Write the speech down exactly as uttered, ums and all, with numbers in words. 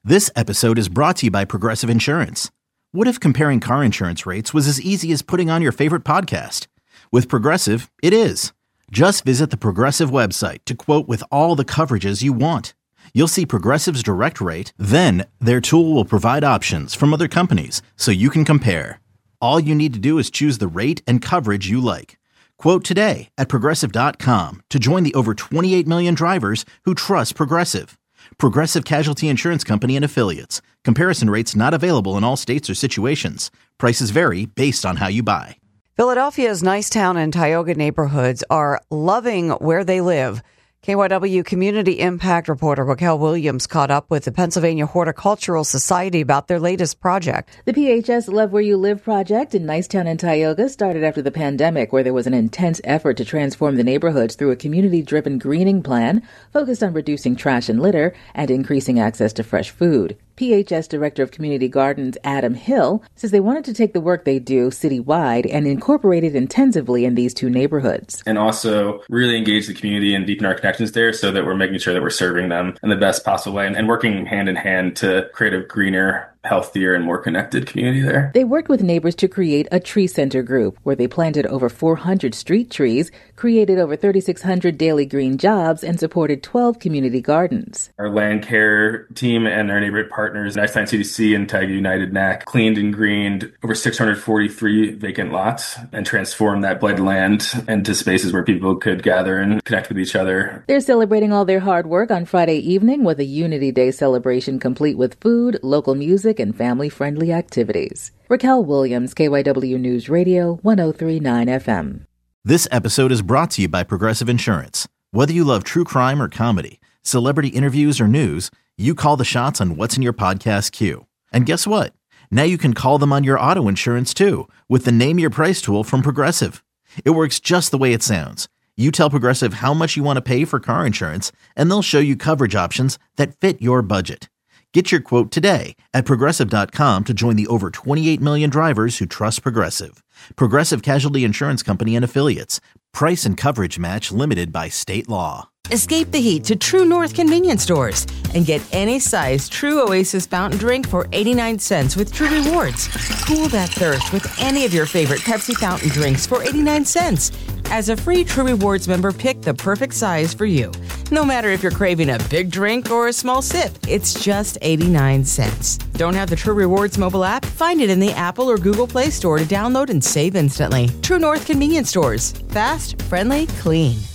This episode is brought to you by Progressive Insurance. What if comparing car insurance rates was as easy as putting on your favorite podcast? With Progressive, it is. Just visit the Progressive website to quote with all the coverages you want. You'll see Progressive's direct rate, then their tool will provide options from other companies so you can compare. All you need to do is choose the rate and coverage you like. Quote today at Progressive dot com to join the over twenty-eight million drivers who trust Progressive. Progressive Casualty Insurance Company and Affiliates. Comparison rates not available in all states or situations. Prices vary based on how you buy. Philadelphia's Nicetown and Tioga neighborhoods are loving where they live. K Y W community impact reporter Raquel Williams caught up with the Pennsylvania Horticultural Society about their latest project. The P H S Love Where You Live project in Nicetown and Tioga started after the pandemic, where there was an intense effort to transform the neighborhoods through a community-driven greening plan focused on reducing trash and litter and increasing access to fresh food. P H S Director of Community Gardens Adam Hill says they wanted to take the work they do citywide and incorporate it intensively in these two neighborhoods. And also really engage the community and deepen our connections there so that we're making sure that we're serving them in the best possible way and, and working hand in hand to create a greener, healthier, and more connected community there. They worked with neighbors to create a tree center group where they planted over four hundred street trees, created over thirty-six hundred daily green jobs, and supported twelve community gardens. Our land care team and our neighborhood partners, Nicetown C D C and Tioga United N A C, cleaned and greened over six hundred forty-three vacant lots and transformed that blighted land into spaces where people could gather and connect with each other. They're celebrating all their hard work on Friday evening with a Unity Day celebration complete with food, local music, and family-friendly activities. Raquel Williams, K Y W News Radio, one oh three point nine F M. This episode is brought to you by Progressive Insurance. Whether you love true crime or comedy, celebrity interviews or news, you call the shots on what's in your podcast queue. And guess what? Now you can call them on your auto insurance too with the Name Your Price tool from Progressive. It works just the way it sounds. You tell Progressive how much you want to pay for car insurance, and they'll show you coverage options that fit your budget. Get your quote today at Progressive dot com to join the over twenty-eight million drivers who trust Progressive. Progressive Casualty Insurance Company and Affiliates. Price and coverage match limited by state law. Escape the heat to True North convenience stores and get any size True Oasis fountain drink for eighty-nine cents with True Rewards. Cool that thirst with any of your favorite Pepsi fountain drinks for eighty-nine cents. As a free True Rewards member, pick the perfect size for you. No matter if you're craving a big drink or a small sip, it's just eighty-nine cents. Don't have the True Rewards mobile app? Find it in the Apple or Google Play Store to download and save instantly. True North convenience stores. Fast, friendly, clean.